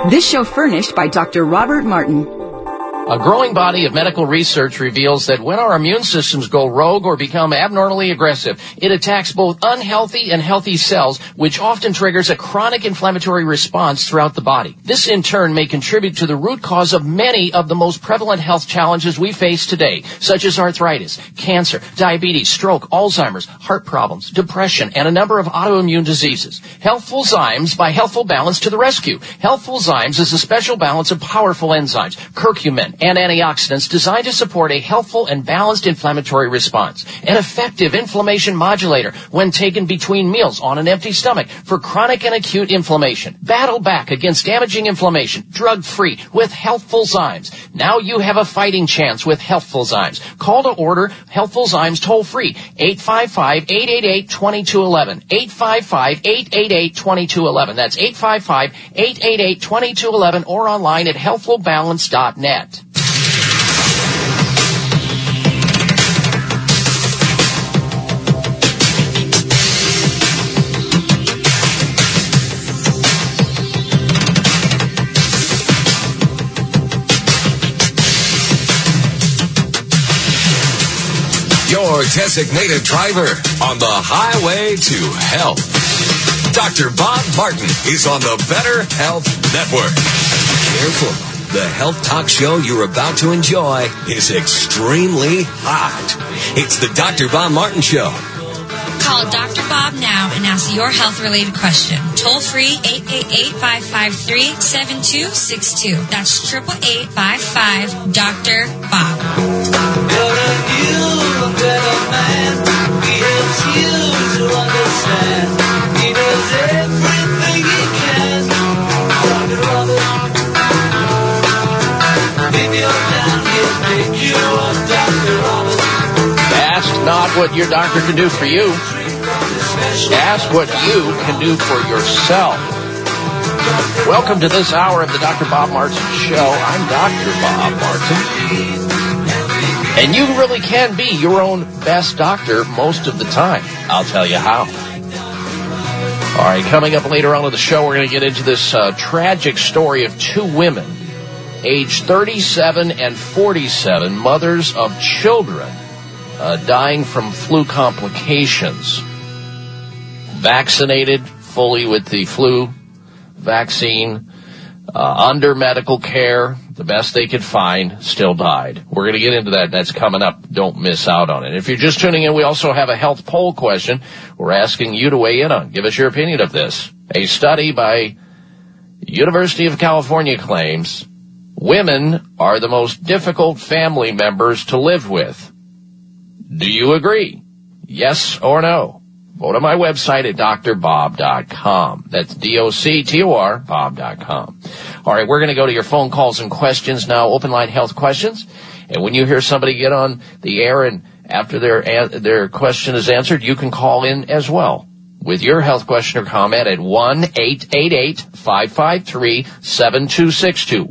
This show furnished by Dr. Robert Martin. A growing body of medical research reveals that when our immune systems go rogue or become abnormally aggressive, it attacks both unhealthy and healthy cells, which often triggers a chronic inflammatory response throughout the body. This, in turn, may contribute to the root cause of many of the most prevalent health challenges we face today, such as arthritis, cancer, diabetes, stroke, Alzheimer's, heart problems, depression, and a number of autoimmune diseases. Healthful Zymes by Healthful Balance to the rescue. Healthful Zymes is a special balance of powerful enzymes, curcumin, and antioxidants designed to support a healthful and balanced inflammatory response. An effective inflammation modulator when taken between meals on an empty stomach for chronic and acute inflammation. Battle back against damaging inflammation, drug-free with Healthful Zymes. Now you have a fighting chance with Healthful Zymes. Call to order Healthful Zymes toll-free, 855-888-2211. 855-888-2211. That's 855-888-2211 or online at healthfulbalance.net. Your designated driver on the highway to health. Dr. Bob Martin is on the Better Health Network. Careful, the health talk show you're about to enjoy is extremely hot. It's the Dr. Bob Martin Show. Call Dr. Bob now and ask your health-related question. Toll free 888-553-7262. That's 888-55-Dr. Bob. Ask not what your doctor can do for you. Ask what you can do for yourself. Welcome to this hour of the Dr. Bob Martin Show. I'm Dr. Bob Martin. And you really can be your own best doctor most of the time. I'll tell you how. All right, coming up later on in the show, we're going to get into this tragic story of two women, aged 37 and 47, mothers of children, dying from flu complications. Vaccinated fully with the flu vaccine, under medical care, the best they could find, still died. We're going to get into that. That's coming up. Don't miss out on it. If you're just tuning in, we also have a health poll question we're asking you to weigh in on. Give us your opinion of this. A study by University of California claims women are the most difficult family members to live with. Do you agree? Yes or no? Vote on my website at drbob.com. That's D-O-C-T-O-R, Bob.com. All right, we're going to go to your phone calls and questions now, open line health questions. And when you hear somebody get on the air and after their question is answered, you can call in as well with your health question or comment at 1-888-553-7262.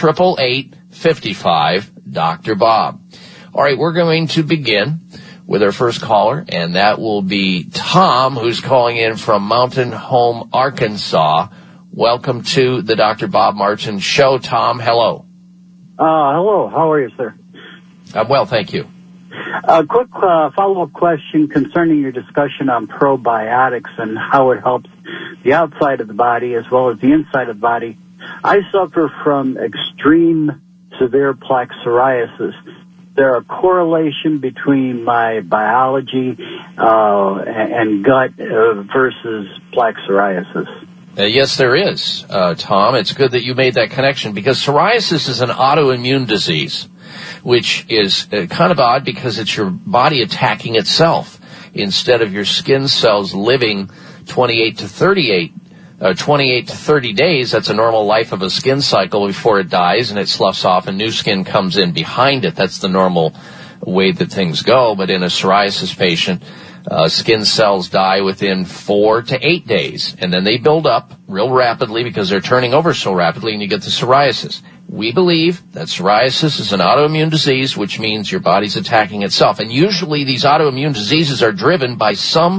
1-888-55-Dr. All right, we're going to begin with our first caller, and that will be Tom, who's calling in from Mountain Home, Arkansas. Welcome to the Dr. Bob Martin Show. Tom, hello. Hello. How are you, sir? I'm well, thank you. A quick follow-up question concerning your discussion on probiotics and how it helps the outside of the body as well as the inside of the body. I suffer from extreme severe plaque psoriasis. There a correlation between my biology and gut versus plaque psoriasis? Yes, there is, Tom. It's good that you made that connection because psoriasis is an autoimmune disease, which is kind of odd because it's your body attacking itself instead of your skin cells living 28 to 30 days. That's a normal life of a skin cycle before it dies and it sloughs off and new skin comes in behind it. That's the normal way that things go. But in a psoriasis patient, skin cells die within 4 to 8 days, and then they build up real rapidly because they're turning over so rapidly, and you get the psoriasis. We believe that psoriasis is an autoimmune disease, which means your body's attacking itself. And usually these autoimmune diseases are driven by some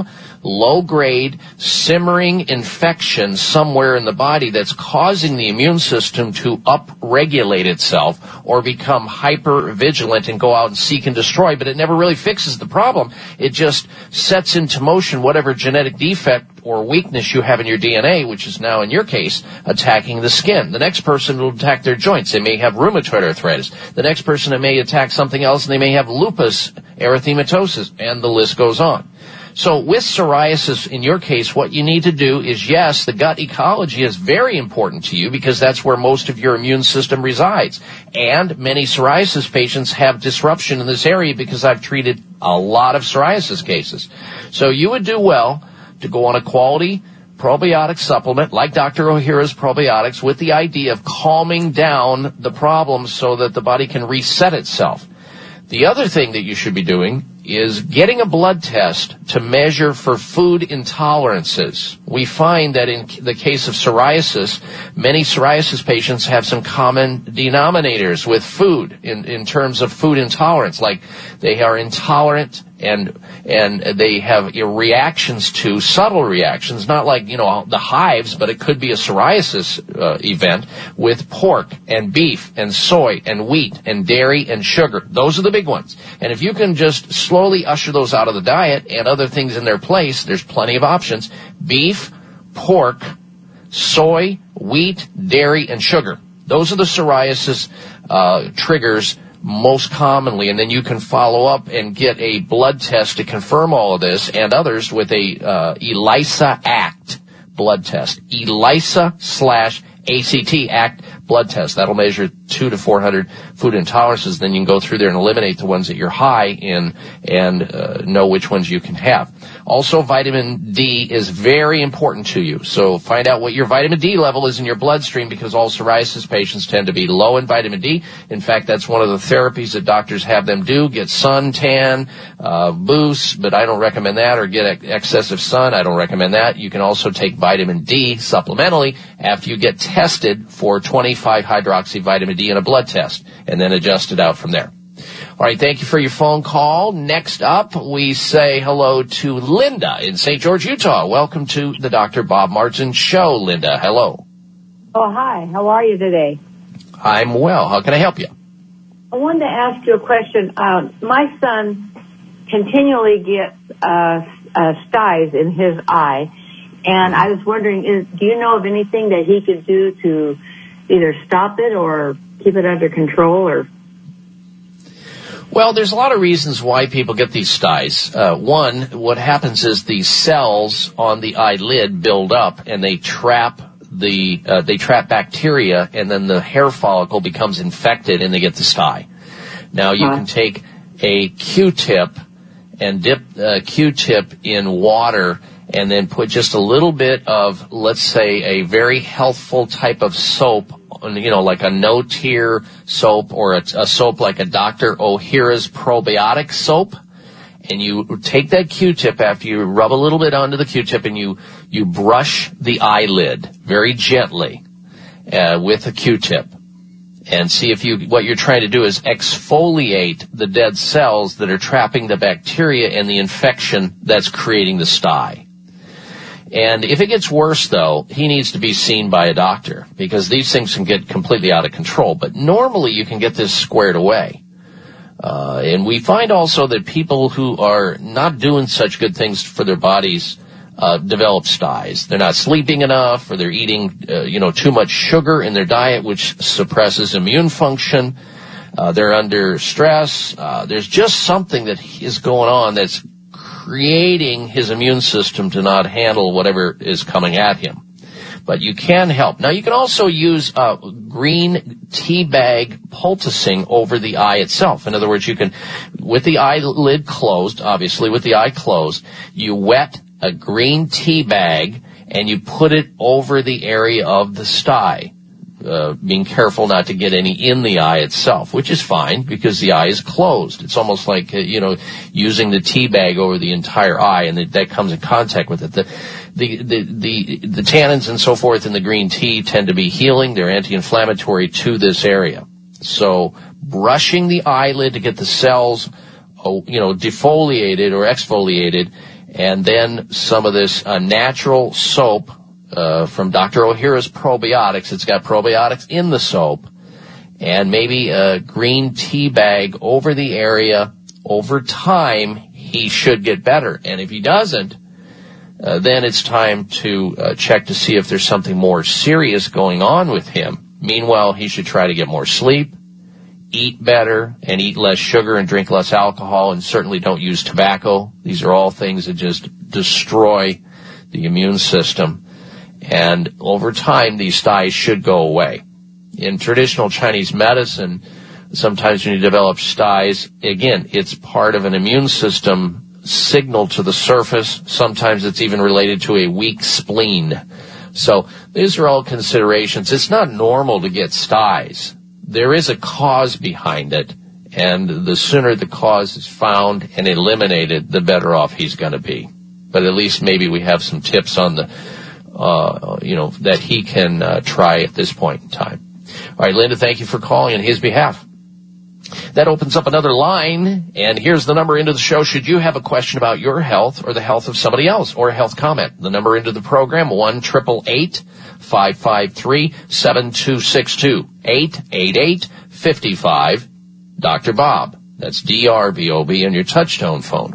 low-grade, simmering infection somewhere in the body that's causing the immune system to upregulate itself or become hyper-vigilant and go out and seek and destroy, but it never really fixes the problem. It just sets into motion whatever genetic defect or weakness you have in your DNA, which is now, in your case, attacking the skin. The next person will attack their joints. They may have rheumatoid arthritis. The next person, it may attack something else, and they may have lupus, erythematosus, and the list goes on. So with psoriasis, in your case, what you need to do is, yes, the gut ecology is very important to you because that's where most of your immune system resides. And many psoriasis patients have disruption in this area because I've treated a lot of psoriasis cases. So you would do well to go on a quality probiotic supplement like Dr. Ohhira's probiotics with the idea of calming down the problem so that the body can reset itself. The other thing that you should be doing is getting a blood test to measure for food intolerances. We find that in the case of psoriasis, many psoriasis patients have some common denominators with food in terms of food intolerance, like they are intolerant and they have reactions to subtle reactions, not like, the hives, but it could be a psoriasis event with pork and beef and soy and wheat and dairy and sugar. Those are the big ones. And if you can just slowly usher those out of the diet and other things in their place, there's plenty of options. Beef, pork, soy, wheat, dairy, and sugar. Those are the psoriasis triggers most commonly, and then you can follow up and get a blood test to confirm all of this and others with a ELISA ACT blood test. ELISA/ACT ACT blood test. That'll measure 200 to 400 food intolerances. Then you can go through there and eliminate the ones that you're high in and know which ones you can have. Also, vitamin D is very important to you. So find out what your vitamin D level is in your bloodstream because all psoriasis patients tend to be low in vitamin D. In fact, that's one of the therapies that doctors have them do, get suntan, boost, but I don't recommend that, or get excessive sun. I don't recommend that. You can also take vitamin D supplementally after you get tested for 25-hydroxy vitamin D in a blood test, and then adjust it out from there. All right, thank you for your phone call. Next up, we say hello to Linda in St. George, Utah. Welcome to the Dr. Bob Martin Show, Linda. Hello. Oh, hi. How are you today? I'm well. How can I help you? I wanted to ask you a question. My son continually gets styes in his eye, and I was wondering, do you know of anything that he could do to either stop it or keep it under control? Or Well, there's a lot of reasons why people get these styes. One, what happens is the cells on the eyelid build up and they trap bacteria, and then the hair follicle becomes infected and they get the stye. Now you can take a Q-tip and dip a Q-tip in water and then put just a little bit of, let's say, a very healthful type of soap, like a no-tear soap or a soap like a Dr. Ohhira's probiotic soap. And you take that Q-tip after you rub a little bit onto the Q-tip and you brush the eyelid very gently with a Q-tip. And see if what you're trying to do is exfoliate the dead cells that are trapping the bacteria and the infection that's creating the stye. And if it gets worse, though, he needs to be seen by a doctor because these things can get completely out of control. But normally you can get this squared away. And we find also that people who are not doing such good things for their bodies develop styes. They're not sleeping enough, or they're eating, too much sugar in their diet, which suppresses immune function. They're under stress. There's just something that is going on that's creating his immune system to not handle whatever is coming at him. But you can help. Now, you can also use green tea bag poulticing over the eye itself. In other words, you can, with the eyelid closed, obviously with the eye closed, you wet a green tea bag and you put it over the area of the stye, being careful not to get any in the eye itself, which is fine because the eye is closed. It's almost like, using the tea bag over the entire eye, and that comes in contact with it. The tannins and so forth in the green tea tend to be healing. They're anti-inflammatory to this area. So brushing the eyelid to get the cells, defoliated or exfoliated, and then some of this natural soap from Dr. Ohhira's Probiotics. It's got probiotics in the soap, and maybe a green tea bag over the area. Over time, he should get better. And if he doesn't, then it's time to check to see if there's something more serious going on with him. Meanwhile, he should try to get more sleep, eat better, and eat less sugar and drink less alcohol, and certainly don't use tobacco. These are all things that just destroy the immune system. And over time, these styes should go away. In traditional Chinese medicine, sometimes when you develop styes, again, it's part of an immune system signal to the surface. Sometimes it's even related to a weak spleen. So these are all considerations. It's not normal to get styes. There is a cause behind it, and the sooner the cause is found and eliminated, the better off he's going to be. But at least maybe we have some tips on the, that he can try at this point in time. All right, Linda, thank you for calling on his behalf. That opens up another line, and here's the number into the show should you have a question about your health or the health of somebody else or a health comment. The number into the program, 1-888-553-7262, 888-55 Dr. Bob. That's DRBOB on your touchtone phone,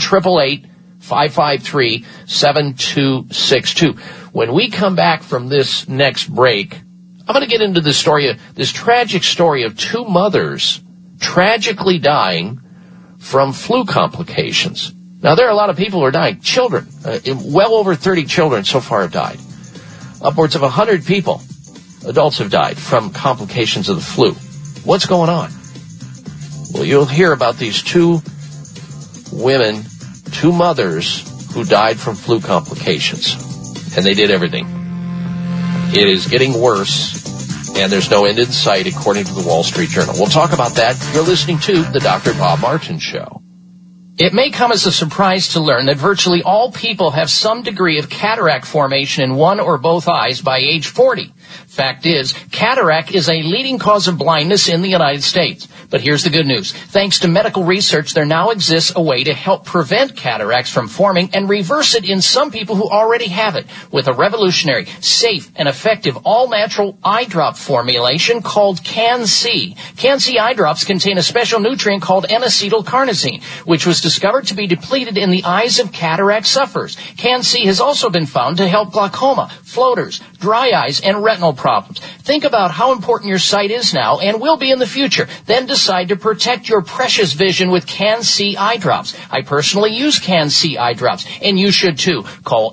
1-888-553-7262. When we come back from this next break, I'm going to get into this tragic story of two mothers tragically dying from flu complications. Now, there are a lot of people who are dying. Children, well over 30 children so far have died. Upwards of 100 people, adults, have died from complications of the flu. What's going on? Well, you'll hear about these two women, two mothers who died from flu complications. And they did everything. It is getting worse, and there's no end in sight, according to the Wall Street Journal. We'll talk about that. You're listening to The Dr. Bob Martin Show. It may come as a surprise to learn that virtually all people have some degree of cataract formation in one or both eyes by age 40. Fact is, cataract is a leading cause of blindness in the United States. But here's the good news. Thanks to medical research, there now exists a way to help prevent cataracts from forming and reverse it in some people who already have it with a revolutionary, safe, and effective all-natural eye drop formulation called Can-C. Can-C eye drops contain a special nutrient called N-acetylcarnosine, which was discovered to be depleted in the eyes of cataract sufferers. Can-C has also been found to help glaucoma, floaters, dry eyes, and retinal problems. Think about how important your sight is now and will be in the future. Then decide to protect your precious vision with Can-C eye drops. I personally use Can-C eye drops, and you should too. Call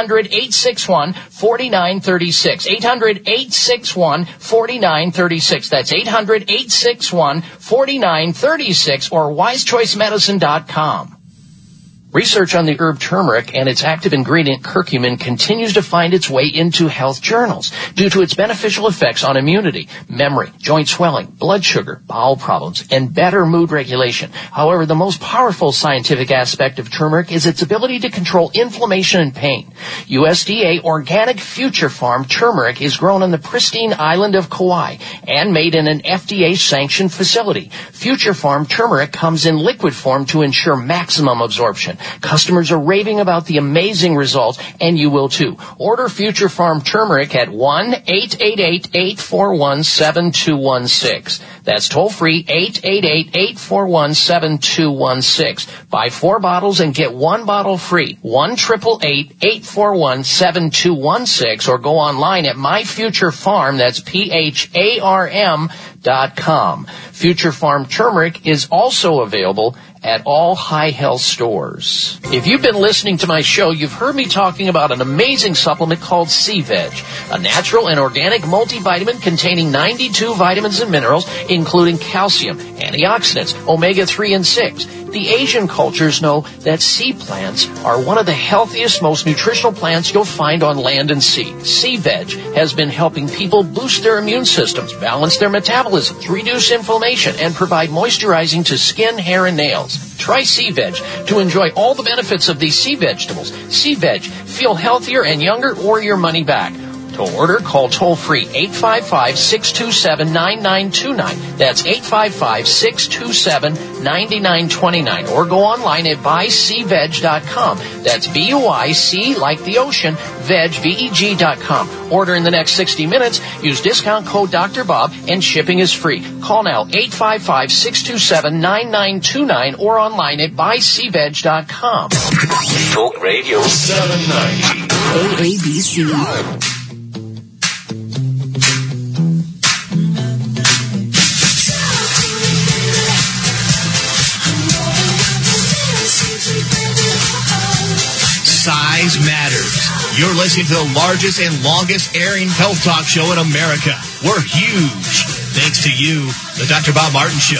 800-861-4936. 800-861-4936. That's 800-861-4936 or wisechoicemedicine.com. Research on the herb turmeric and its active ingredient curcumin continues to find its way into health journals due to its beneficial effects on immunity, memory, joint swelling, blood sugar, bowel problems, and better mood regulation. However, the most powerful scientific aspect of turmeric is its ability to control inflammation and pain. USDA organic Future Farm turmeric is grown on the pristine island of Kauai and made in an FDA-sanctioned facility. Future Farm turmeric comes in liquid form to ensure maximum absorption. Customers are raving about the amazing results, and you will too. Order Future Farm turmeric at 1-888-841-7216. That's toll-free, 888-841-7216. Buy 4 bottles and get 1 bottle free. 1-888-841-7216, or go online at MyFutureFarm, that's PHARM.com. Future Farm turmeric is also available at all High Health stores. If you've been listening to my show, you've heard me talking about an amazing supplement called C-Veg, a natural and organic multivitamin containing 92 vitamins and minerals, including calcium, antioxidants, omega-3 and 6. The Asian cultures know that sea plants are one of the healthiest, most nutritional plants you'll find on land and sea. C-Veg has been helping people boost their immune systems, balance their metabolisms, reduce inflammation, and provide moisturizing to skin, hair, and nails. Try C-Veg to enjoy all the benefits of these sea vegetables. C-Veg, feel healthier and younger or your money back. To order, call toll-free 855-627-9929. That's 855-627-9929. Or go online at buycveg.com. That's B-U-I-C, like the ocean, veg, V-E-G.com. Order in the next 60 minutes. Use discount code Dr. Bob, and shipping is free. Call now, 855-627-9929, or online at buycveg.com. Talk Radio 790. AABC. Size matters. You're listening to the largest and longest airing health talk show in America. We're huge. Thanks to you, the Dr. Bob Martin Show.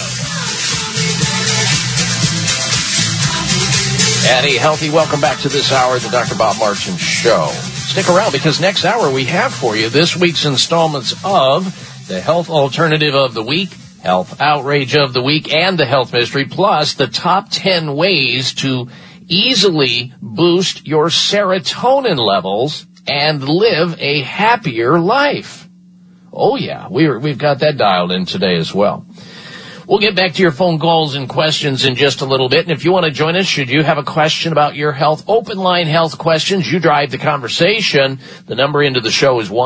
And a healthy welcome back to this hour of the Dr. Bob Martin Show. Stick around, because next hour we have for you this week's installments of the Health Alternative of the Week, Health Outrage of the Week, and the Health Mystery, plus the top 10 ways to easily boost your serotonin levels and live a happier life. Oh yeah, we've got that dialed in today as well. We'll get back to your phone calls and questions in just a little bit. And if you want to join us, should you have a question about your health, open line health questions, you drive the conversation. The number into the show is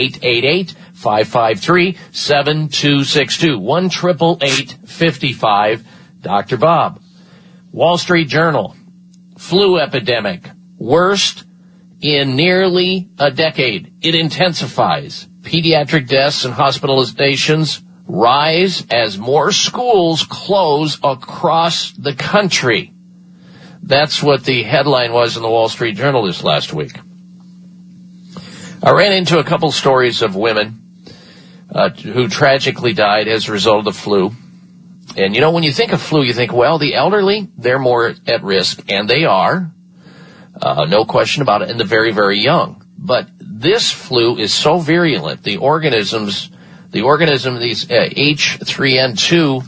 1-888-553-7262. 1-888-55 Dr. Bob. Wall Street Journal. Flu epidemic. Worst in nearly a decade. It intensifies. Pediatric deaths and hospitalizations rise as more schools close across the country. That's what the headline was in the Wall Street Journal this last week. I ran into a couple stories of women who tragically died as a result of the flu. And, you know, when you think of flu, you think, well, the elderly, they're more at risk, and they are. No question about it, and the very, very young. But this flu is so virulent, the organism, these H3N2,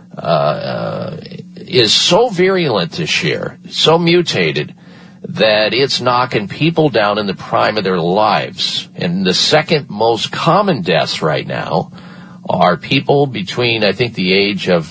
is so virulent this year, so mutated, that it's knocking people down in the prime of their lives. And the second most common deaths right now are people between, I think, the age of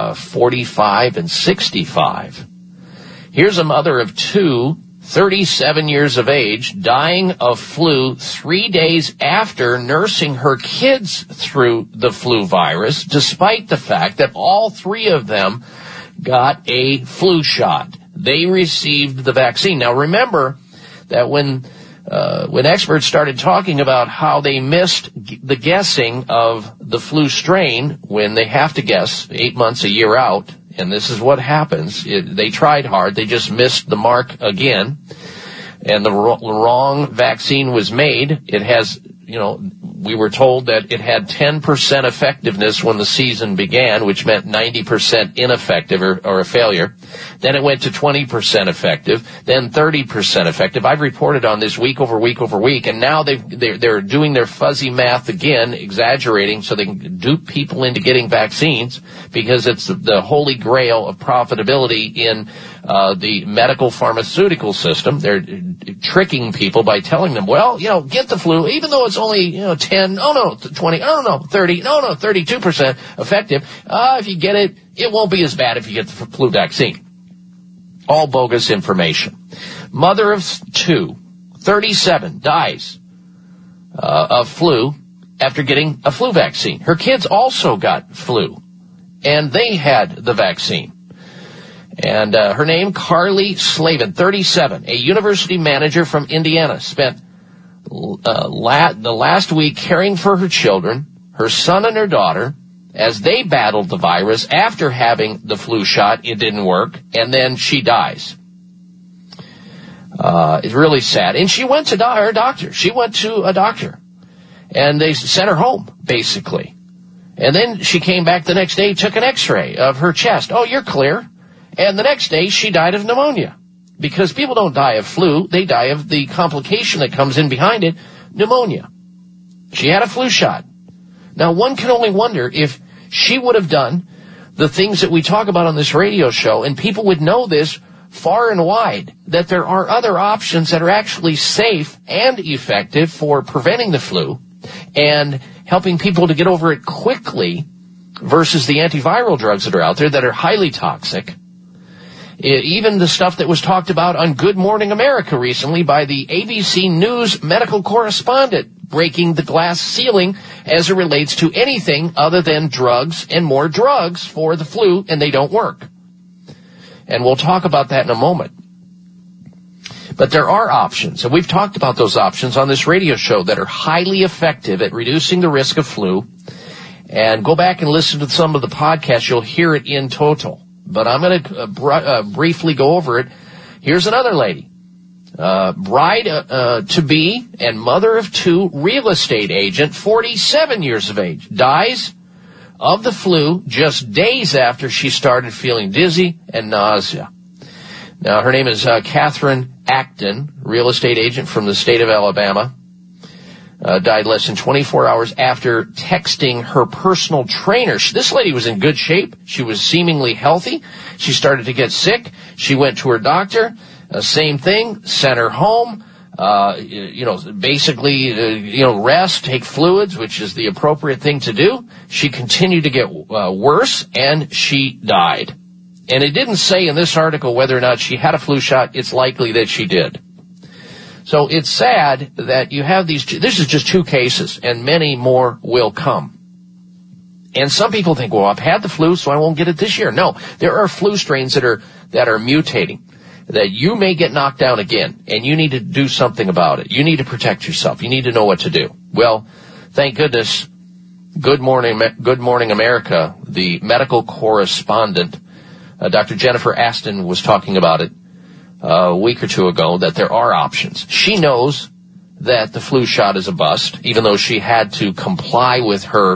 45 and 65. Here's a mother of two, 37 years of age, dying of flu 3 days after nursing her kids through the flu virus, despite the fact that all three of them got a flu shot. They received the vaccine. Now, remember that when experts started talking about how they missed the guessing of the flu strain when they have to guess 8 months, a year out, and this is what happens. They tried hard. They just missed the mark again, and the wrong vaccine was made. It has, we were told that it had 10% effectiveness when the season began, which meant 90% ineffective or a failure. Then it went to 20% effective, then 30% effective. I've reported on this week over week over week, and now they're doing their fuzzy math again, exaggerating so they can dupe people into getting vaccines, because it's the holy grail of profitability in the medical pharmaceutical system. They're tricking people by telling them, well, get the flu, even though it's only, 10, 20, 30, 32% effective. If you get it, it won't be as bad if you get the flu vaccine. All bogus information. Mother of two, 37, dies of flu after getting a flu vaccine. Her kids also got flu, and they had the vaccine. And her name, Carly Slavin, 37, a university manager from Indiana, spent the last week caring for her children, her son and her daughter, as they battled the virus after having the flu shot. It didn't work, and then she dies. It's really sad. And she went to her doctor. She went to a doctor, and they sent her home, basically. And then she came back the next day, took an x-ray of her chest. Oh, you're clear. And the next day, she died of pneumonia. Because people don't die of flu, they die of the complication that comes in behind it, pneumonia. She had a flu shot. Now, one can only wonder if she would have done the things that we talk about on this radio show, and people would know this far and wide that there are other options that are actually safe and effective for preventing the flu and helping people to get over it quickly versus the antiviral drugs that are out there that are highly toxic. Even the stuff that was talked about on Good Morning America recently by the ABC News medical correspondent, breaking the glass ceiling as it relates to anything other than drugs and more drugs for the flu, and they don't work. And we'll talk about that in a moment. But there are options, and we've talked about those options on this radio show that are highly effective at reducing the risk of flu. And go back and listen to some of the podcasts. You'll hear it in total. But I'm going to briefly go over it. Here's another lady, bride-to-be and mother of two, real estate agent, 47 years of age, dies of the flu just days after she started feeling dizzy and nausea. Now, her name is Catherine Acton, real estate agent from the state of Alabama. Died less than 24 hours after texting her personal trainer. This lady was in good shape. She was seemingly healthy. She started to get sick. She went to her doctor. Same thing. Sent her home. Basically, rest, take fluids, which is the appropriate thing to do. She continued to get worse, and she died. And it didn't say in this article whether or not she had a flu shot. It's likely that she did. So it's sad that you have these, this is just two cases, and many more will come. And some people think, well, I've had the flu, so I won't get it this year. No, there are flu strains that are mutating, that you may get knocked down again, and you need to do something about it. You need to protect yourself. You need to know what to do. Well, thank goodness, Good Morning America, the medical correspondent, Dr. Jennifer Aston was talking about it a week or two ago, that there are options. She knows that the flu shot is a bust, even though she had to comply with her,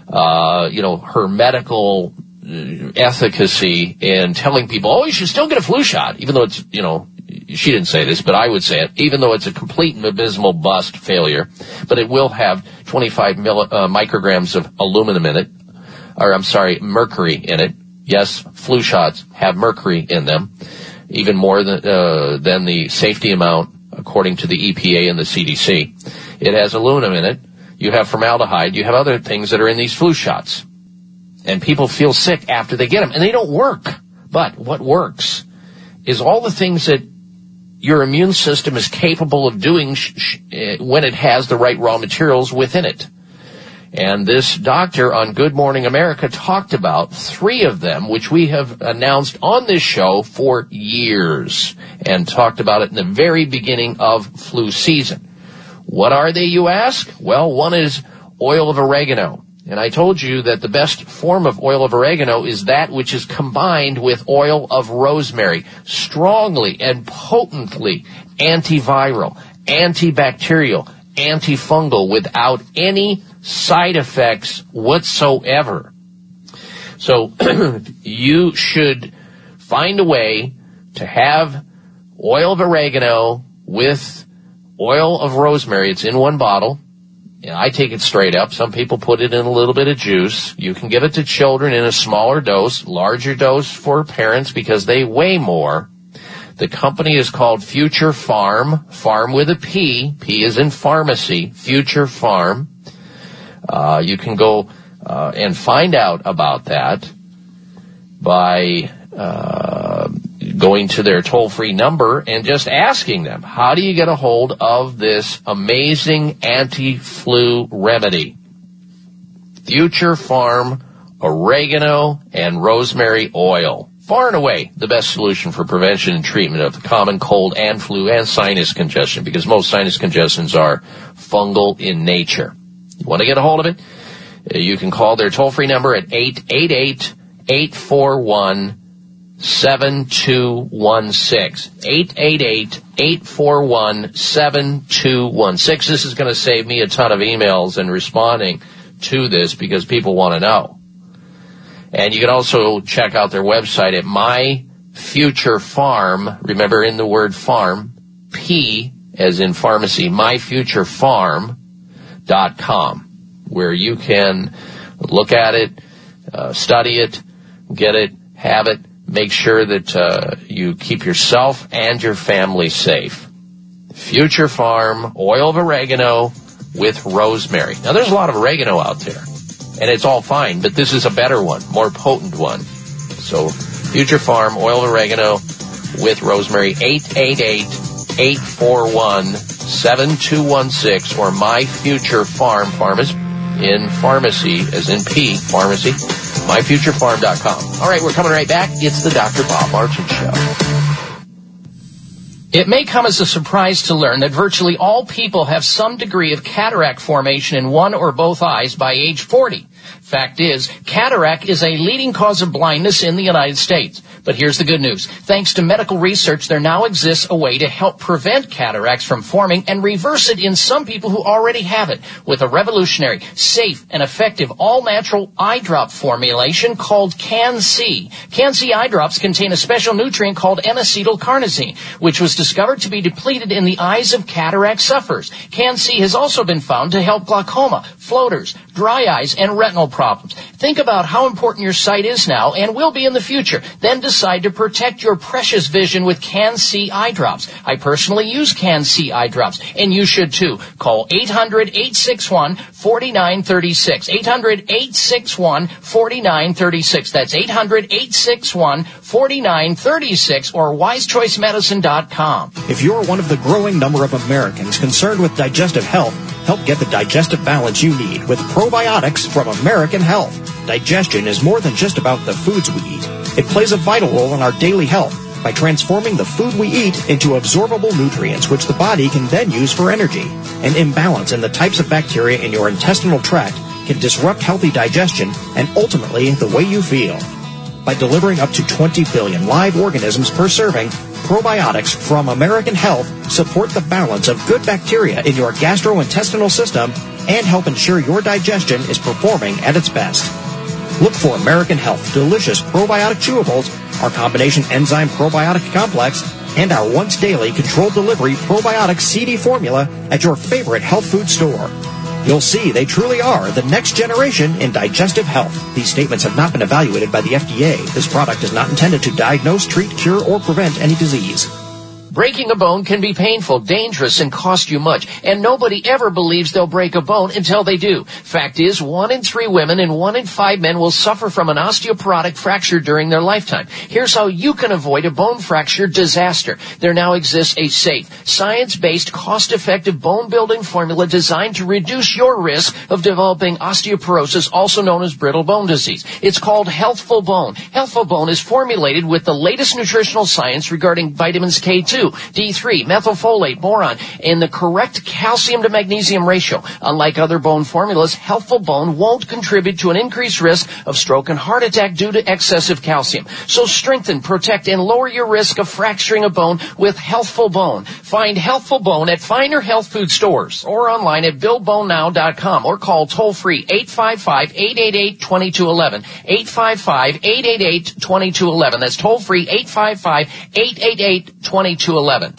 her medical efficacy in telling people, oh, you should still get a flu shot, even though it's, she didn't say this, but I would say it, even though it's a complete and abysmal bust failure, but it will have 25 micrograms of aluminum in it, mercury in it. Yes, flu shots have mercury in them, even more than the safety amount according to the EPA and the CDC. It has aluminum in it. You have formaldehyde. You have other things that are in these flu shots. And people feel sick after they get them, and they don't work. But what works is all the things that your immune system is capable of doing when it has the right raw materials within it. And this doctor on Good Morning America talked about 3 of them, which we have announced on this show for years, and talked about it in the very beginning of flu season. What are they, you ask? Well, one is oil of oregano. And I told you that the best form of oil of oregano is that which is combined with oil of rosemary, strongly and potently antiviral, antibacterial, antifungal, without any side effects whatsoever. So you should find a way to have oil of oregano with oil of rosemary. It's in one bottle. And I take it straight up. Some people put it in a little bit of juice. You can give it to children in a smaller dose, larger dose for parents because they weigh more. The company is called Future Pharm, Pharm with a P. P is in pharmacy, Future Pharm. You can go and find out about that by going to their toll-free number and just asking them, how do you get a hold of this amazing anti-flu remedy? Future Pharm, oregano, and rosemary oil. Far and away the best solution for prevention and treatment of the common cold and flu and sinus congestion, because most sinus congestions are fungal in nature. You want to get a hold of it? You can call their toll-free number at 888-841-7216. 888-841-7216. This is going to save me a ton of emails and responding to this because people want to know. And you can also check out their website at My Future Pharm. Remember, in the word farm, P as in pharmacy, myfuturepharm.com, where you can look at it, study it, get it, have it, make sure that you keep yourself and your family safe. Future Farm oil of oregano with rosemary. Now, there's a lot of oregano out there, and it's all fine, but this is a better one, more potent one. So, Future Farm oil of oregano with rosemary, 888-841-7216, or My Future Farm, in pharmacy, as in P, pharmacy, myfuturefarm.com. All right, we're coming right back. It's the Dr. Bob Martin Show. It may come as a surprise to learn that virtually all people have some degree of cataract formation in one or both eyes by age 40. Fact is, cataract is a leading cause of blindness in the United States. But here's the good news. Thanks to medical research, there now exists a way to help prevent cataracts from forming and reverse it in some people who already have it with a revolutionary, safe, and effective all-natural eye drop formulation called Can-C. Can-C eye drops contain a special nutrient called N-acetylcarnosine, which was discovered to be depleted in the eyes of cataract sufferers. Can-C has also been found to help glaucoma, floaters, dry eyes, and retinal problems. Think about how important your sight is now and will be in the future. Then decide to protect your precious vision with Can-C eye drops. I personally use Can-C eye drops, and you should too. Call 800-861-4936. 800-861-4936. That's 800-861-4936 or wisechoicemedicine.com. If you're one of the growing number of Americans concerned with digestive health, help get the digestive balance you need with probiotics from American Health. Digestion is more than just about the foods we eat. It plays a vital role in our daily health by transforming the food we eat into absorbable nutrients, which the body can then use for energy. An imbalance in the types of bacteria in your intestinal tract can disrupt healthy digestion and ultimately the way you feel. By delivering up to 20 billion live organisms per serving, probiotics from American Health support the balance of good bacteria in your gastrointestinal system and help ensure your digestion is performing at its best. Look for American Health Delicious Probiotic Chewables, our combination enzyme probiotic complex, and our once daily controlled delivery probiotic CD formula at your favorite health food store. You'll see they truly are the next generation in digestive health. These statements have not been evaluated by the FDA. This product is not intended to diagnose, treat, cure, or prevent any disease. Breaking a bone can be painful, dangerous, and cost you much, and nobody ever believes they'll break a bone until they do. Fact is, 1 in 3 women and 1 in 5 men will suffer from an osteoporotic fracture during their lifetime. Here's how you can avoid a bone fracture disaster. There now exists a safe, science-based, cost-effective bone-building formula designed to reduce your risk of developing osteoporosis, also known as brittle bone disease. It's called Healthful Bone. Healthful Bone is formulated with the latest nutritional science regarding vitamins K2, D3, methylfolate, boron, and the correct calcium to magnesium ratio. Unlike other bone formulas, Healthful Bone won't contribute to an increased risk of stroke and heart attack due to excessive calcium. So strengthen, protect, and lower your risk of fracturing a bone with Healthful Bone. Find Healthful Bone at finer health food stores or online at BillBoneNow.com or call toll-free 855-888-2211. 855-888-2211. That's toll-free 855-888-2211.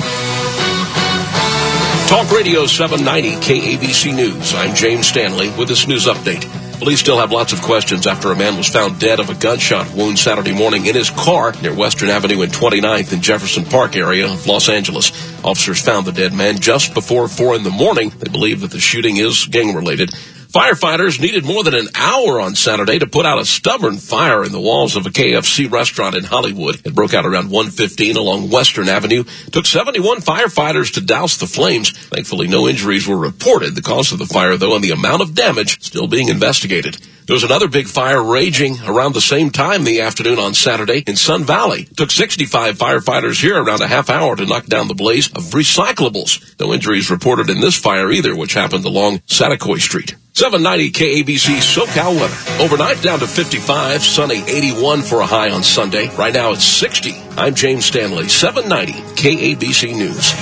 Talk Radio 790 KABC News. I'm James Stanley with this news update. Police still have lots of questions after a man was found dead of a gunshot wound Saturday morning in his car near Western Avenue and 29th in Jefferson Park area of Los Angeles. Officers found the dead man just before 4 in the morning. They believe that the shooting is gang-related. Firefighters needed more than an hour on Saturday to put out a stubborn fire in the walls of a KFC restaurant in Hollywood. It broke out around 1:15 along Western Avenue. Took 71 firefighters to douse the flames. Thankfully, no injuries were reported. The cause of the fire, though, and the amount of damage still being investigated. There was another big fire raging around the same time in the afternoon on Saturday in Sun Valley. It took 65 firefighters here around a half hour to knock down the blaze of recyclables. No injuries reported in this fire either, which happened along Satakoy Street. 790 KABC SoCal weather. Overnight down to 55, sunny 81 for a high on Sunday. Right now it's 60. I'm James Stanley, 790 KABC News.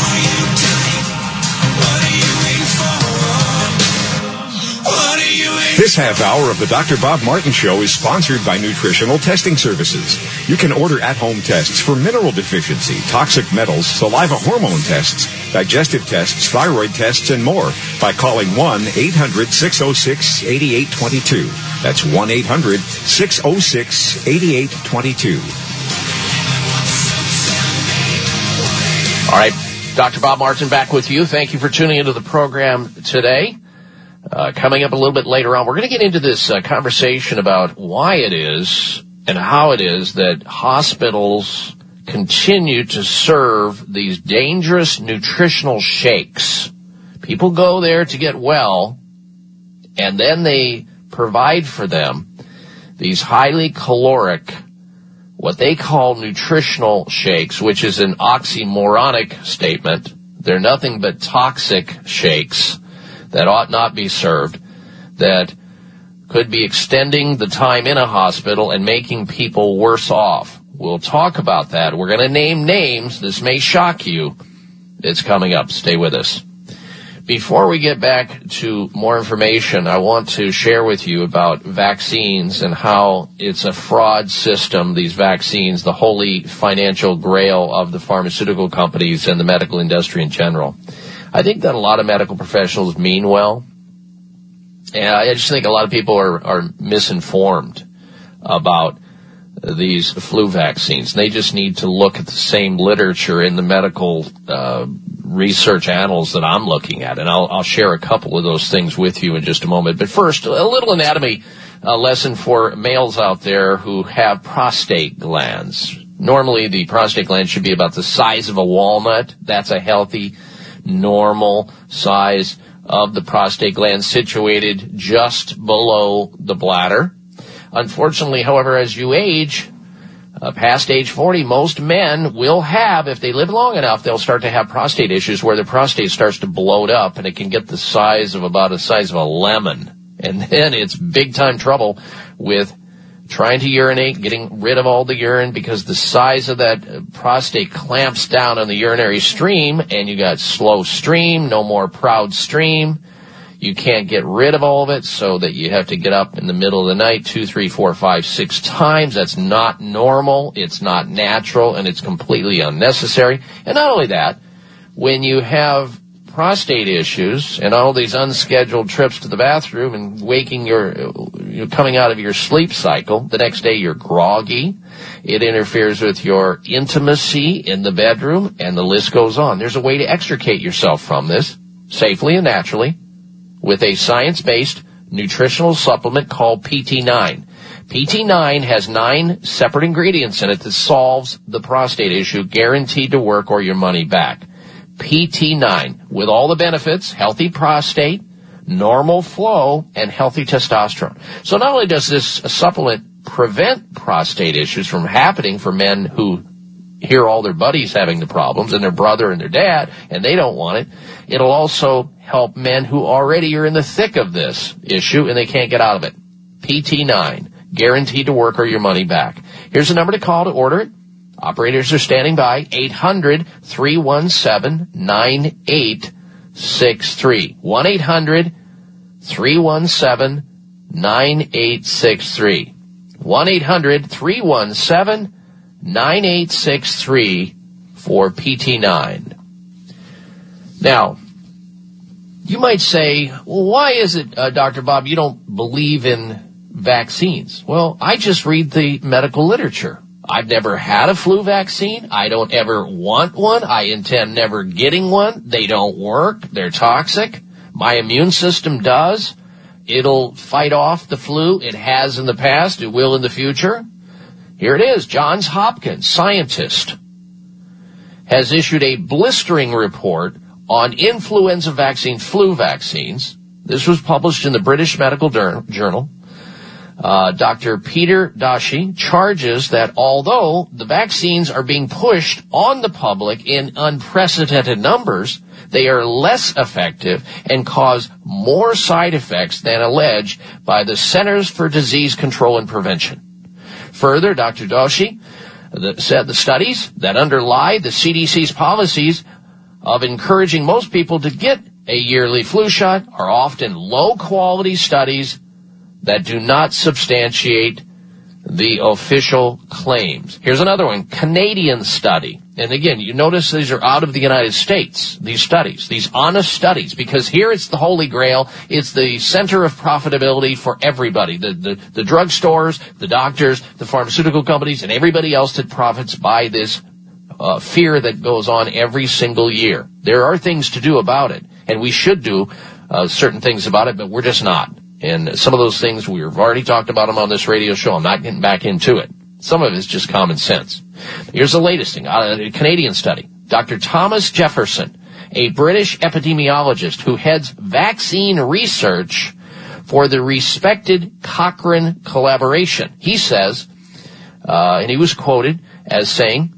What are you This half hour of the Dr. Bob Martin Show is sponsored by Nutritional Testing Services. You can order at-home tests for mineral deficiency, toxic metals, saliva hormone tests, digestive tests, thyroid tests, and more by calling 1-800-606-8822. That's 1-800-606-8822. All right, Dr. Bob Martin back with you. Thank you for tuning into the program today. Coming up a little bit later on, we're going to get into this conversation about why it is and how it is that hospitals continue to serve these dangerous nutritional shakes. People go there to get well, and then they provide for them these highly caloric, what they call nutritional shakes, which is an oxymoronic statement. They're nothing but toxic shakes that ought not be served, that could be extending the time in a hospital and making people worse off. We'll talk about that. We're going to name names. This may shock you. It's coming up. Stay with us. Before we get back to more information, I want to share with you about vaccines and how it's a fraud system, these vaccines, the holy financial grail of the pharmaceutical companies and the medical industry in general. I think that a lot of medical professionals mean well, and I just think a lot of people are misinformed about these flu vaccines. They just need to look at the same literature in the medical research annals that I'm looking at, and I'll share a couple of those things with you in just a moment. But first, a little anatomy lesson for males out there who have prostate glands. Normally, the prostate gland should be about the size of a walnut. That's a healthy, normal size of the prostate gland, situated just below the bladder. Unfortunately, however, as you age, past age 40, most men will have, if they live long enough, they'll start to have prostate issues where the prostate starts to bloat up, and it can get the size of about the size of a lemon. And then it's big time trouble with trying to urinate, getting rid of all the urine, because the size of that prostate clamps down on the urinary stream, and you got slow stream, no more proud stream. You can't get rid of all of it, so that you have to get up in the middle of the night 2, 3, 4, 5, 6 times. That's not normal, it's not natural, and it's completely unnecessary. And not only that, when you have prostate issues and all these unscheduled trips to the bathroom and you're coming out of your sleep cycle, the next day you're groggy. It interferes with your intimacy in the bedroom, and the list goes on. There's a way to extricate yourself from this safely and naturally with a science-based nutritional supplement called PT9. PT9 has 9 separate ingredients in it that solves the prostate issue, guaranteed to work or your money back. PT9, with all the benefits, healthy prostate, normal flow, and healthy testosterone. So not only does this supplement prevent prostate issues from happening for men who hear all their buddies having the problems, and their brother and their dad, and they don't want it, it'll also help men who already are in the thick of this issue and they can't get out of it. PT9, guaranteed to work or your money back. Here's the number to call to order it. Operators are standing by, 800-317-9863. 1-800-317-9863. 1-800-317-9863 for PT9. Now, you might say, well, why is it, Dr. Bob, you don't believe in vaccines? Well, I just read the medical literature. I've never had a flu vaccine. I don't ever want one. I intend never getting one. They don't work. They're toxic. My immune system does. It'll fight off the flu. It has in the past. It will in the future. Here it is. Johns Hopkins scientist has issued a blistering report on influenza vaccine, flu vaccines. This was published in the British Medical Journal. Dr. Peter Doshi charges that although the vaccines are being pushed on the public in unprecedented numbers, they are less effective and cause more side effects than alleged by the Centers for Disease Control and Prevention. Further, Dr. Doshi said the studies that underlie the CDC's policies of encouraging most people to get a yearly flu shot are often low-quality studies that do not substantiate the official claims. Here's another one, Canadian study. And again, you notice these are out of the United States, these studies, these honest studies, because here it's the Holy Grail. It's the center of profitability for everybody, the drugstores, the doctors, the pharmaceutical companies, and everybody else that profits by this fear that goes on every single year. There are things to do about it, and we should do certain things about it, but we're just not. And some of those things, we've already talked about them on this radio show. I'm not getting back into it. Some of it is just common sense. Here's the latest thing, a Canadian study. Dr. Thomas Jefferson, a British epidemiologist who heads vaccine research for the respected Cochrane collaboration. He says, and he was quoted as saying,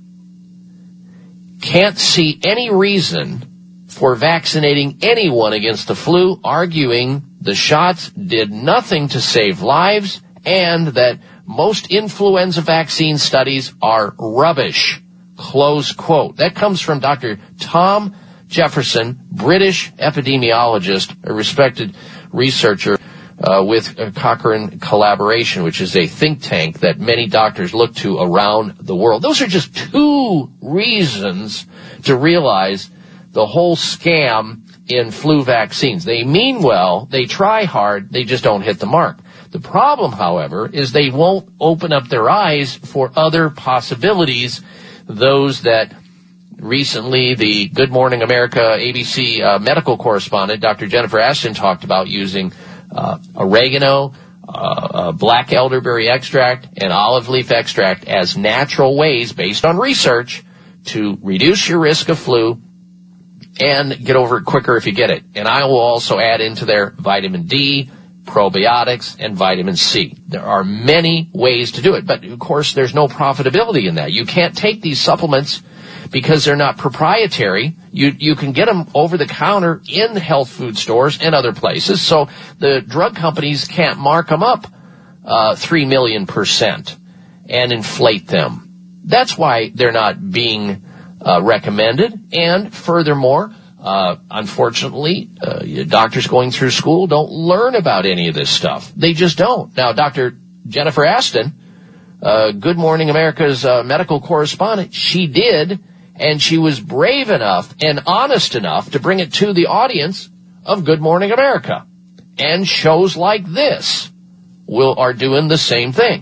can't see any reason for vaccinating anyone against the flu, arguing the shots did nothing to save lives and that most influenza vaccine studies are rubbish. Close quote. That comes from Dr. Tom Jefferson, British epidemiologist, a respected researcher with Cochrane Collaboration, which is a think tank that many doctors look to around the world. Those are just two reasons to realize the whole scam in flu vaccines. They mean well, they try hard, they just don't hit the mark. The problem, however, is they won't open up their eyes for other possibilities, those that recently the Good Morning America ABC medical correspondent, Dr. Jennifer Aston, talked about using oregano, black elderberry extract, and olive leaf extract as natural ways, based on research, to reduce your risk of flu and get over it quicker if you get it. And I will also add into there vitamin D, probiotics, and vitamin C. There are many ways to do it, but of course there's no profitability in that. You can't take these supplements because they're not proprietary. You can get them over the counter in health food stores and other places, so the drug companies can't mark them up 3 million % and inflate them. That's why they're not being recommended. And furthermore, unfortunately, doctors going through school don't learn about any of this stuff. They just don't. Now, Dr. Jennifer Aston, Good Morning America's medical correspondent, she did, and she was brave enough and honest enough to bring it to the audience of Good Morning America. And shows like this are doing the same thing.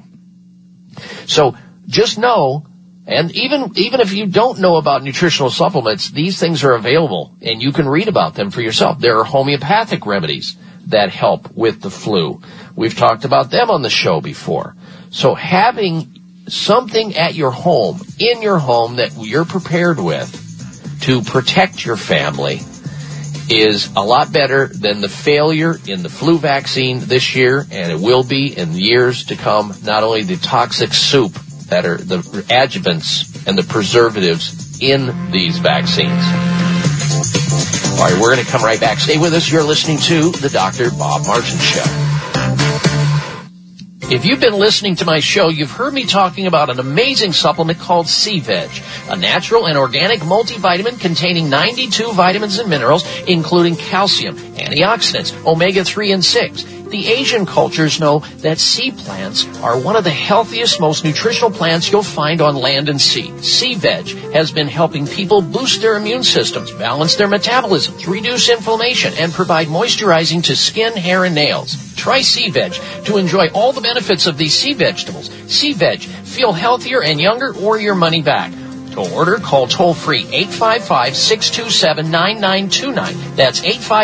So just know, and even if you don't know about nutritional supplements, these things are available, and you can read about them for yourself. There are homeopathic remedies that help with the flu. We've talked about them on the show before. So having something at your home, in your home, that you're prepared with to protect your family is a lot better than the failure in the flu vaccine this year, and it will be in years to come. Not only the toxic soup that are the adjuvants and the preservatives in these vaccines. All right, we're going to come right back. Stay with us. You're listening to the Dr. Bob Martin Show. If you've been listening to my show, you've heard me talking about an amazing supplement called C-Veg, a natural and organic multivitamin containing 92 vitamins and minerals, including calcium, antioxidants, omega-3 and 6. The Asian cultures know that sea plants are one of the healthiest, most nutritional plants you'll find on land and sea. C-Veg has been helping people boost their immune systems, balance their metabolism, reduce inflammation, and provide moisturizing to skin, hair, and nails. Try C-Veg to enjoy all the benefits of these sea vegetables. C-Veg, feel healthier and younger or your money back. To order, call toll-free 855-627-9929. That's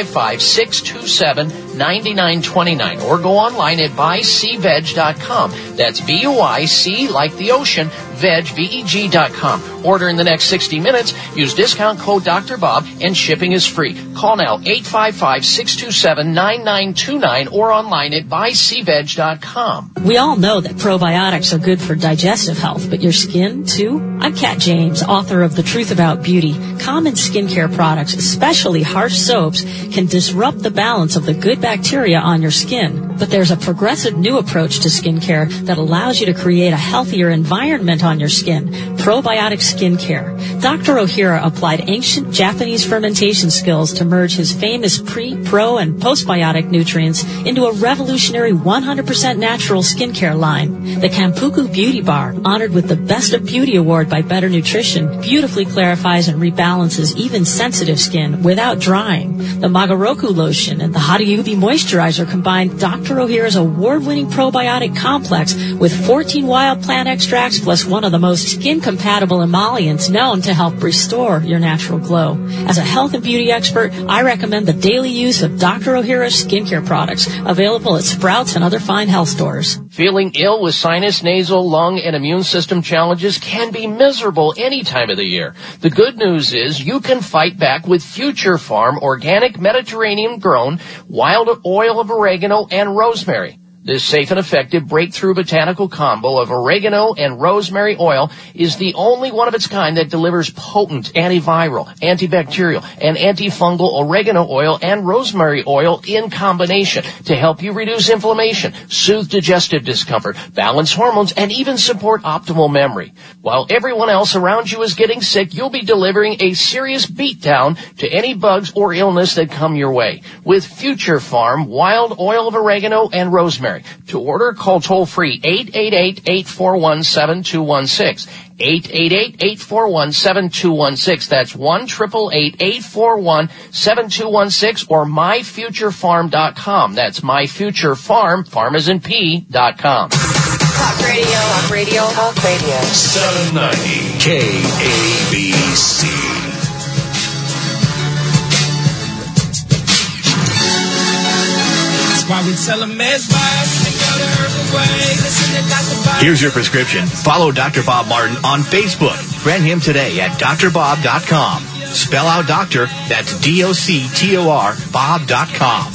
855-627-9929. Or go online at buycveg.com. That's B-U-I-C, like the ocean, veg, V-E-G.com. Order in the next 60 minutes. Use discount code Dr. Bob, and shipping is free. Call now, 855-627-9929, or online at buycveg.com. We all know that probiotics are good for digestive health, but your skin, too? I'm Kat James, author of The Truth About Beauty. Common skincare products, especially harsh soaps, can disrupt the balance of the good bacteria on your skin. But there's a progressive new approach to skincare that allows you to create a healthier environment on your skin. Probiotic skincare. Dr. Ohira applied ancient Japanese fermentation skills to merge his famous pre, pro, and postbiotic nutrients into a revolutionary 100% natural skincare line. The Kampuku Beauty Bar, honored with the Best of Beauty Award by Better Nutrition, beautifully clarifies and rebalances even sensitive skin without drying. The Magaroku lotion and the Hariubi moisturizer combine Dr. Ohira's award-winning probiotic complex with 14 wild plant extracts plus one of the most skin-compatible emollients known to help restore your natural glow. As a health and beauty expert, I recommend the daily use of Dr. Ohira's skincare products, available at Sprouts and other fine health stores. Feeling ill with sinus, nasal, lung, and immune system challenges can be miserable any time of the year. The good news is you can fight back with Future Farm organic Mediterranean-grown wild oil of oregano and rosemary. This safe and effective breakthrough botanical combo of oregano and rosemary oil is the only one of its kind that delivers potent antiviral, antibacterial, and antifungal oregano oil and rosemary oil in combination to help you reduce inflammation, soothe digestive discomfort, balance hormones, and even support optimal memory. While everyone else around you is getting sick, you'll be delivering a serious beatdown to any bugs or illness that come your way with Future Farm wild oil of oregano and rosemary. To order, call toll-free 888-841-7216. 888-841-7216. That's 1-888-841-7216 or myfuturefarm.com. That's myfuturefarm, farm as in P.com. Talk radio, talk radio. 790 KABC. Here's your prescription. Follow Dr. Bob Martin on Facebook. Friend him today at drbob.com. Spell out doctor, that's D-O-C-T-O-R, bob.com.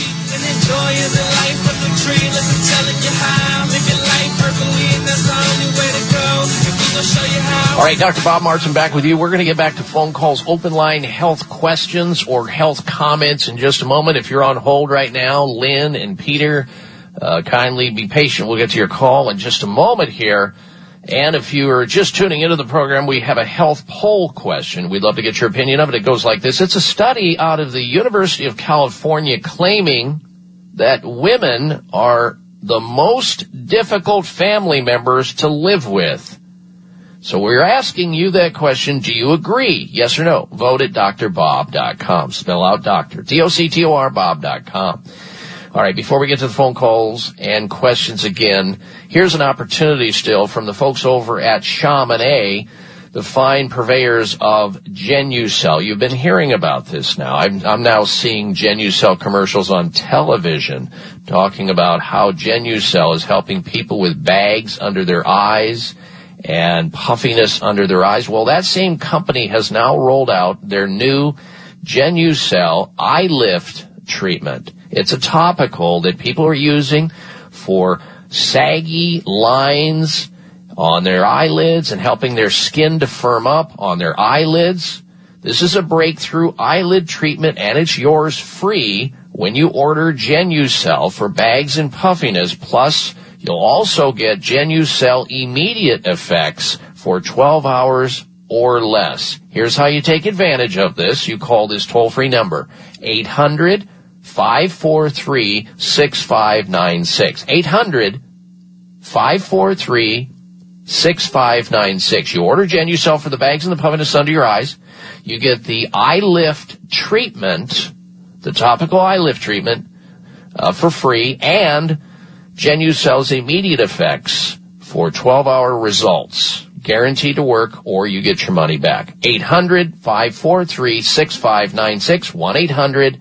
All right, Dr. Bob Martin back with you. We're going to get back to phone calls, open line health questions or health comments in just a moment. If you're on hold right now, Lynn and Peter, kindly be patient. We'll get to your call in just a moment here. And if you are just tuning into the program, we have a health poll question. We'd love to get your opinion of it. It goes like this. It's a study out of the University of California claiming that women are the most difficult family members to live with. So we're asking you that question. Do you agree? Yes or no? Vote at drbob.com. Spell out doctor. D-O-C-T-O-R Bob.com. All right, before we get to the phone calls and questions again, here's an opportunity still from the folks over at Chamonix, the fine purveyors of Genucel. You've been hearing about this now. I'm now seeing Genucel commercials on television talking about how Genucel is helping people with bags under their eyes and puffiness under their eyes. Well, that same company has now rolled out their new Genucel eye lift treatment. It's a topical that people are using for saggy lines on their eyelids and helping their skin to firm up on their eyelids. This is a breakthrough eyelid treatment, and it's yours free when you order Genucel for bags and puffiness. Plus, you'll also get Genucel immediate effects for 12 hours or less. Here's how you take advantage of this. You call this toll-free number, 800-543-6596. 800-543-6596. You order Genucel for the bags and the puffiness under your eyes. You get the eye lift treatment, the topical eye lift treatment, for free, and Genucel's immediate effects for 12-hour results. Guaranteed to work, or you get your money back. 800-543-6596.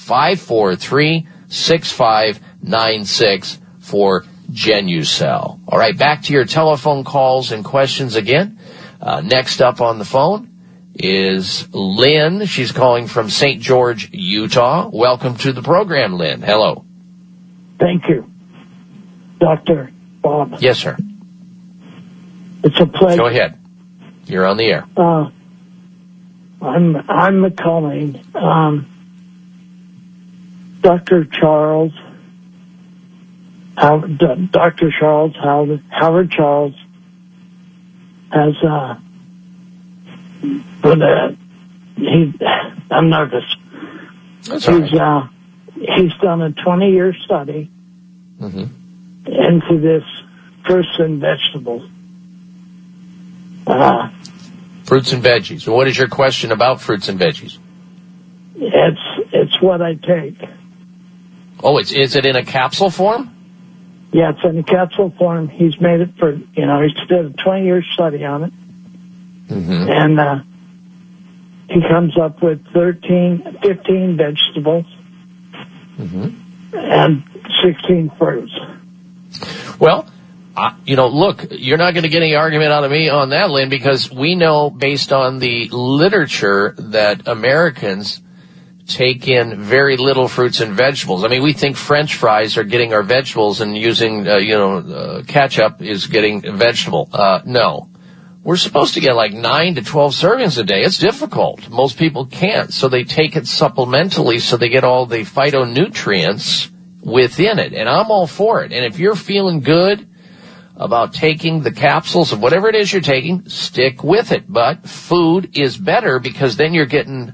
1-800-543-6596 for Genucel. All right, back to your telephone calls and questions again. Next up on the phone is Lynn. She's calling from St. George, Utah. Welcome to the program, Lynn. Hello. Thank you, Dr. Bob. Yes, sir. It's a pleasure. Go ahead. You're on the air. I'm calling. Dr. Charles Dr. Howard Charles has, I'm nervous. That's all right. He's done a 20-year study into this fruits and vegetables. Fruits and veggies. What is your question about fruits and veggies? It's what I take. Oh, is it in a capsule form? Yeah, it's in a capsule form. He's made it for, he's did a 20-year study on it. And he comes up with 15 vegetables and 16 fruits. Well, look, you're not going to get any argument out of me on that, Lynn, because we know based on the literature that Americans take in very little fruits and vegetables. I mean, we think French fries are getting our vegetables and using, ketchup is getting a vegetable. No. We're supposed to get like 9 to 12 servings a day. It's difficult. Most people can't. So they take it supplementally so they get all the phytonutrients within it. And I'm all for it. And if you're feeling good about taking the capsules of whatever it is you're taking, stick with it. But food is better because then you're getting,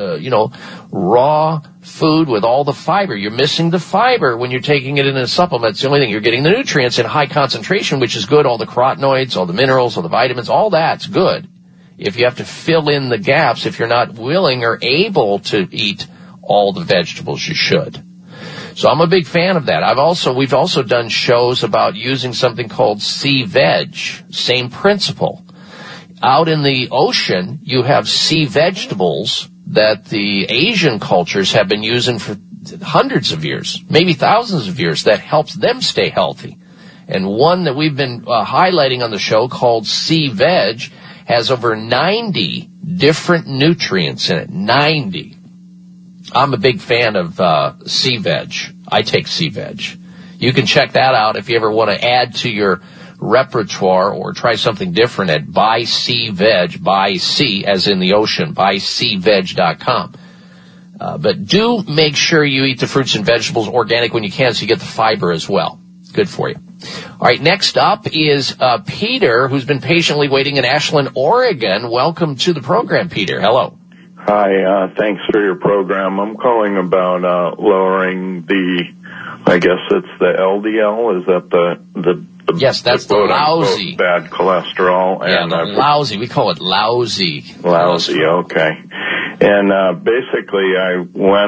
raw food with all the fiber. You're missing the fiber when you're taking it in a supplement. It's the only thing. You're getting the nutrients in high concentration, which is good. All the carotenoids, all the minerals, all the vitamins, all that's good. If you have to fill in the gaps, if you're not willing or able to eat all the vegetables you should. So I'm a big fan of that. We've also done shows about using something called sea veg. Same principle. Out in the ocean, you have sea vegetables that the Asian cultures have been using for hundreds of years, maybe thousands of years, that helps them stay healthy. And one that we've been highlighting on the show called Sea Veg has over 90 different nutrients in it. 90. I'm a big fan of Sea Veg. I take Sea Veg. You can check that out if you ever want to add to your repertoire or try something different at Buy Sea Veg, buy sea as in the ocean, buyseaveg.com. But do make sure you eat the fruits and vegetables organic when you can so you get the fiber as well. Good for you. All right, next up is Peter, who's been patiently waiting in Ashland, Oregon. Welcome to the program, Peter. Hello. Hi, thanks for your program. I'm calling about lowering I guess it's the LDL. Is that the yes, that's the lousy bad cholesterol? Yeah, and the lousy. We call it lousy. Lousy, okay. And basically, I went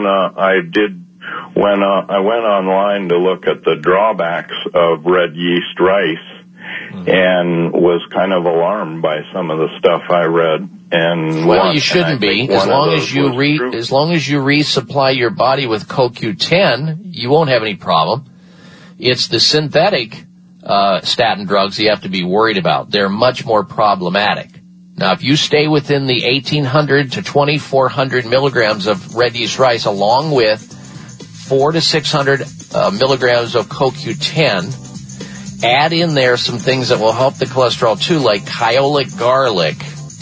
online to look at the drawbacks of red yeast rice, and was kind of alarmed by some of the stuff I read. And well, you shouldn't be. As long as you resupply your body with CoQ10, you won't have any problem. It's the synthetic statin drugs you have to be worried about. They're much more problematic. Now, if you stay within the 1,800 to 2,400 milligrams of red yeast rice, along with 400 to 600 milligrams of CoQ10, add in there some things that will help the cholesterol too, like kyolic garlic.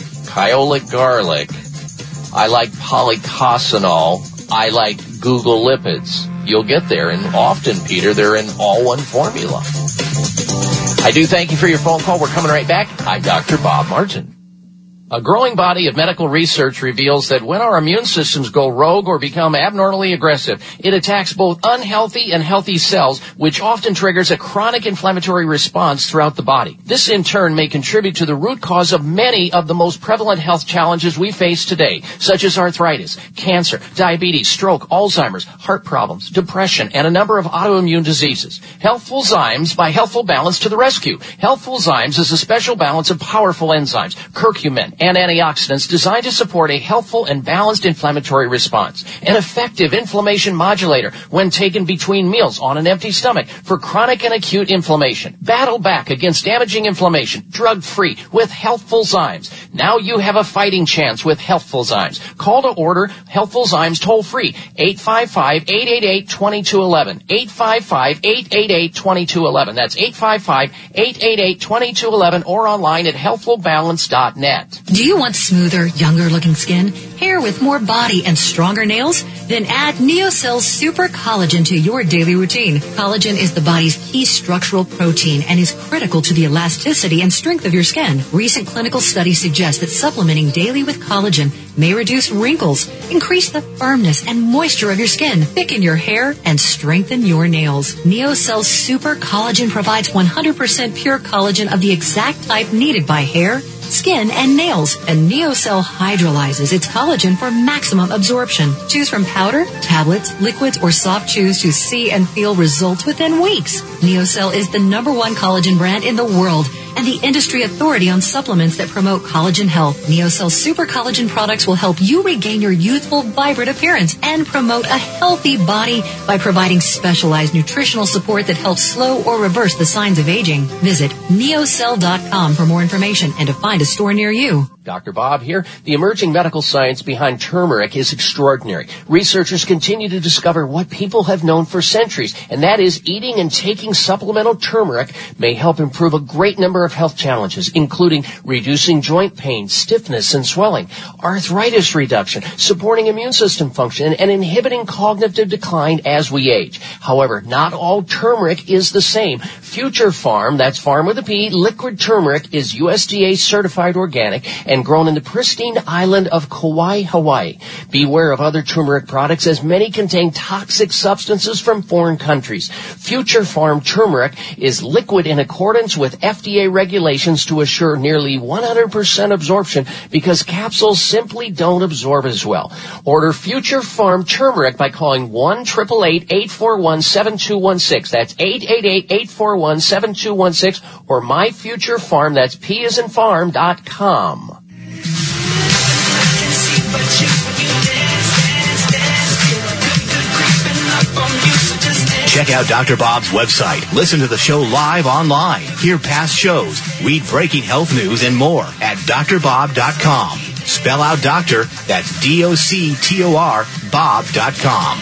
I like polycosanol. I like Google Lipids. You'll get there, and often, Peter, they're in all one formula. I do thank you for your phone call. We're coming right back. I'm Dr. Bob Martin. A growing body of medical research reveals that when our immune systems go rogue or become abnormally aggressive, it attacks both unhealthy and healthy cells, which often triggers a chronic inflammatory response throughout the body. This, in turn, may contribute to the root cause of many of the most prevalent health challenges we face today, such as arthritis, cancer, diabetes, stroke, Alzheimer's, heart problems, depression, and a number of autoimmune diseases. Healthful Zymes by Healthful Balance to the rescue. Healthful Zymes is a special balance of powerful enzymes, curcumin, and antioxidants designed to support a healthful and balanced inflammatory response. An effective inflammation modulator when taken between meals on an empty stomach for chronic and acute inflammation. Battle back against damaging inflammation, drug-free with Healthful Zymes. Now you have a fighting chance with Healthful Zymes. Call to order Healthful Zymes toll-free, 855-888-2211. 855-888-2211. That's 855-888-2211 or online at healthfulbalance.net. Do you want smoother, younger-looking skin, hair with more body and stronger nails? Then add NeoCell Super Collagen to your daily routine. Collagen is the body's key structural protein and is critical to the elasticity and strength of your skin. Recent clinical studies suggest that supplementing daily with collagen may reduce wrinkles, increase the firmness and moisture of your skin, thicken your hair, and strengthen your nails. NeoCell Super Collagen provides 100% pure collagen of the exact type needed by hair, skin, and nails, and NeoCell hydrolyzes its collagen for maximum absorption. Choose from powder, tablets, liquids, or soft chews to see and feel results within weeks. NeoCell is the #1 collagen brand in the world and the industry authority on supplements that promote collagen health. NeoCell Super Collagen products will help you regain your youthful, vibrant appearance and promote a healthy body by providing specialized nutritional support that helps slow or reverse the signs of aging. Visit neocell.com for more information and to find a store near you. Dr. Bob here. The emerging medical science behind turmeric is extraordinary. Researchers continue to discover what people have known for centuries, and that is eating and taking supplemental turmeric may help improve a great number of health challenges, including reducing joint pain, stiffness, and swelling, arthritis reduction, supporting immune system function, and inhibiting cognitive decline as we age. However, not all turmeric is the same. Future Farm, that's farm with a P, liquid turmeric is USDA certified organic and grown in the pristine island of Kauai, Hawaii. Beware of other turmeric products as many contain toxic substances from foreign countries. Future Farm turmeric is liquid in accordance with FDA regulations to assure nearly 100% absorption because capsules simply don't absorb as well. Order Future Farm turmeric by calling 1-888-841-7216. That's 888-841-7216 or MyFutureFarm, that's P as in farm.com. Check out Dr. Bob's website. Listen to the show live online. Hear past shows. Read breaking health news and more at drbob.com. Spell out doctor. That's DOCTOR Bob.com.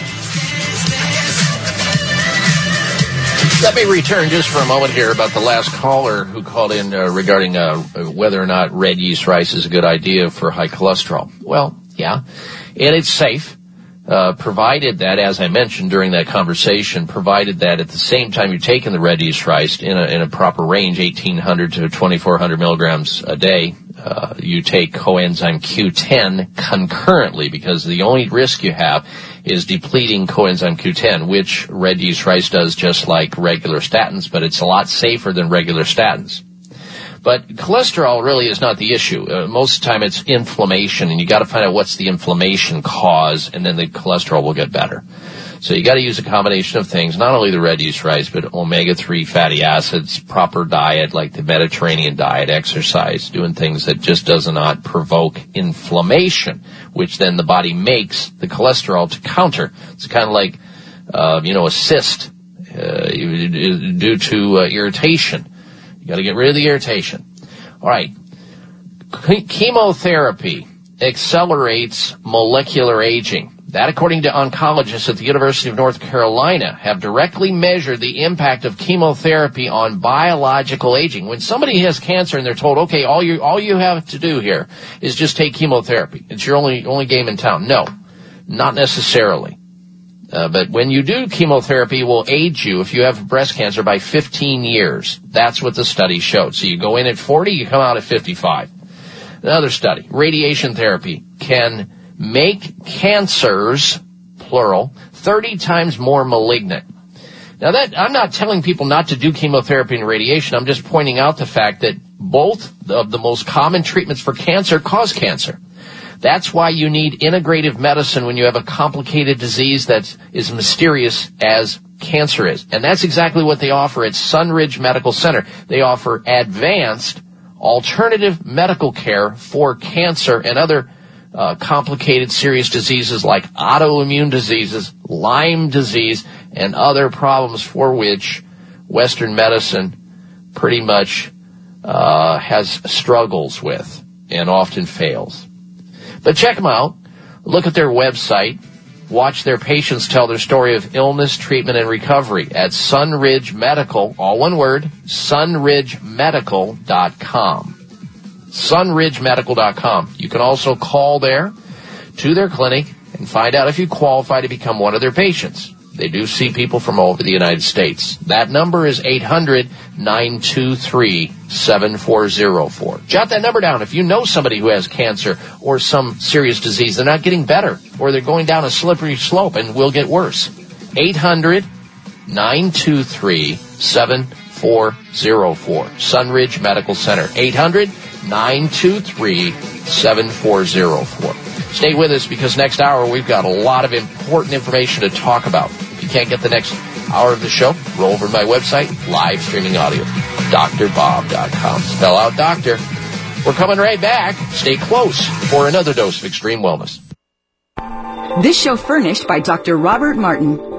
Let me return just for a moment here about the last caller who called in regarding whether or not red yeast rice is a good idea for high cholesterol. Well, yeah, and it's safe. Provided that, as I mentioned during that conversation, provided that at the same time you're taking the red yeast rice in a proper range, 1,800 to 2,400 milligrams a day, you take coenzyme Q10 concurrently, because the only risk you have is depleting coenzyme Q10, which red yeast rice does just like regular statins, but it's a lot safer than regular statins. But cholesterol really is not the issue. Most of the time it's inflammation, and you got to find out what's the inflammation cause, and then the cholesterol will get better. So you got to use a combination of things, not only the red yeast rice, but omega-3 fatty acids, proper diet like the Mediterranean diet, exercise, doing things that just does not provoke inflammation, which then the body makes the cholesterol to counter. It's kind of like, a cyst due to irritation. You got to get rid of the irritation. All right. Chemotherapy accelerates molecular aging. That, according to oncologists at the University of North Carolina, have directly measured the impact of chemotherapy on biological aging. When somebody has cancer and they're told, okay, all you have to do here is just take chemotherapy. It's your only game in town. No, not necessarily. But when you do chemotherapy, it will age you if you have breast cancer by 15 years. That's what the study showed. So you go in at 40, you come out at 55. Another study, radiation therapy can make cancers, plural, 30 times more malignant. Now that, I'm not telling people not to do chemotherapy and radiation. I'm just pointing out the fact that both of the most common treatments for cancer cause cancer. That's why you need integrative medicine when you have a complicated disease that is mysterious as cancer is. And that's exactly what they offer at Sunridge Medical Center. They offer advanced alternative medical care for cancer and other complicated serious diseases like autoimmune diseases, Lyme disease, and other problems for which Western medicine pretty much has struggles with and often fails. But check them out. Look at their website. Watch their patients tell their story of illness, treatment, and recovery at Sunridge Medical, all one word, sunridgemedical.com. sunridgemedical.com. You can also call there to their clinic and find out if you qualify to become one of their patients. They do see people from all over the United States. That number is 800-923-7404. Jot that number down. If you know somebody who has cancer or some serious disease, they're not getting better, or they're going down a slippery slope and will get worse. 800-923-7404. Sunridge Medical Center. 800-923-7404. Stay with us, because next hour we've got a lot of important information to talk about. If you can't get the next hour of the show, roll over to my website, live streaming audio, drbob.com. Spell out doctor. We're coming right back. Stay close for another dose of extreme wellness. This show furnished by Dr. Robert Martin.